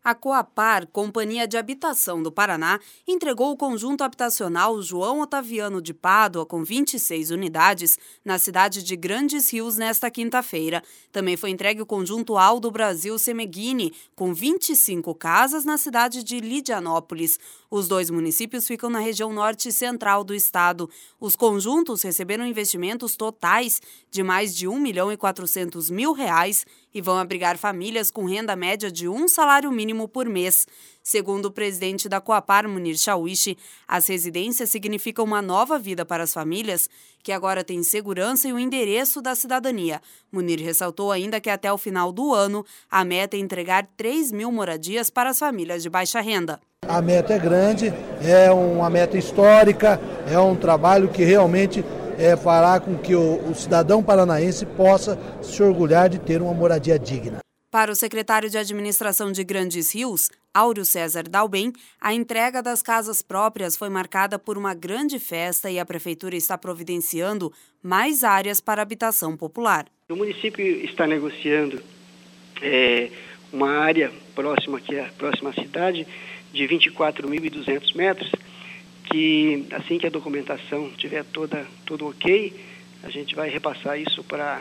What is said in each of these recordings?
A Coapar, Companhia de Habitação do Paraná, entregou o conjunto habitacional João Otaviano de Pádua, com 26 unidades, na cidade de Grandes Rios nesta quinta-feira. Também foi entregue o conjunto Aldo Brasil Semeghini, com 25 casas, na cidade de Lidianópolis. Os dois municípios ficam na região norte e central do estado. Os conjuntos receberam investimentos totais de mais de R$1.400.000 e vão abrigar famílias com renda média de um salário mínimo por mês. Segundo o presidente da Coapar, Munir Chawishi, as residências significam uma nova vida para as famílias, que agora têm segurança e o endereço da cidadania. Munir ressaltou ainda que até o final do ano, a meta é entregar 3.000 moradias para as famílias de baixa renda. A meta é grande, é uma meta histórica, é um trabalho que realmente fará com que o cidadão paranaense possa se orgulhar de ter uma moradia digna. Para o secretário de Administração de Grandes Rios, Áureo César Dalben, a entrega das casas próprias foi marcada por uma grande festa e a Prefeitura está providenciando mais áreas para habitação popular. O município está negociando uma área próxima à cidade de 24.200 metros, que assim que a documentação estiver tudo ok, a gente vai repassar isso para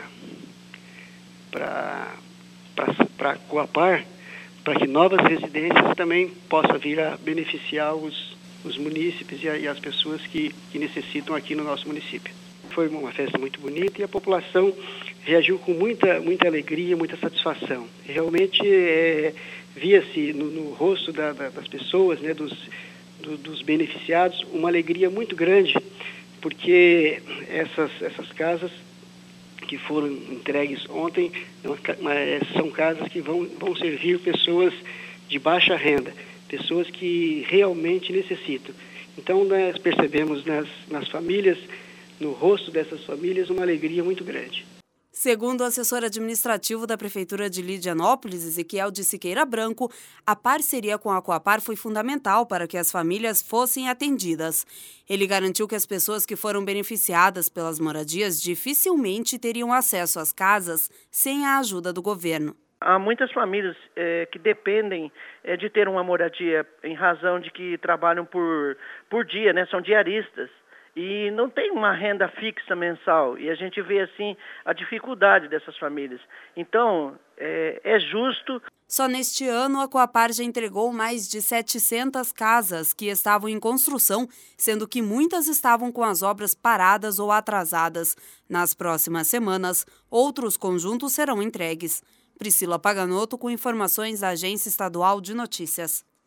a Coapar, para que novas residências também possam vir a beneficiar os munícipes e as pessoas que necessitam aqui no nosso município. Foi uma festa muito bonita e a população reagiu com muita alegria, muita satisfação. Realmente via-se no rosto das pessoas, né, dos beneficiados, uma alegria muito grande, porque essas casas que foram entregues ontem são casas que vão servir pessoas de baixa renda, pessoas que realmente necessitam. Então nós percebemos nas famílias, no rosto dessas famílias, uma alegria muito grande. Segundo o assessor administrativo da Prefeitura de Lidianópolis, Ezequiel de Siqueira Branco, a parceria com a Coapar foi fundamental para que as famílias fossem atendidas. Ele garantiu que as pessoas que foram beneficiadas pelas moradias dificilmente teriam acesso às casas sem a ajuda do governo. Há muitas famílias que dependem de ter uma moradia em razão de que trabalham por dia, né? São diaristas. E não tem uma renda fixa mensal, e a gente vê assim a dificuldade dessas famílias. Então, é justo. Só neste ano, a Coapar já entregou mais de 700 casas que estavam em construção, sendo que muitas estavam com as obras paradas ou atrasadas. Nas próximas semanas, outros conjuntos serão entregues. Priscila Paganotto com informações da Agência Estadual de Notícias.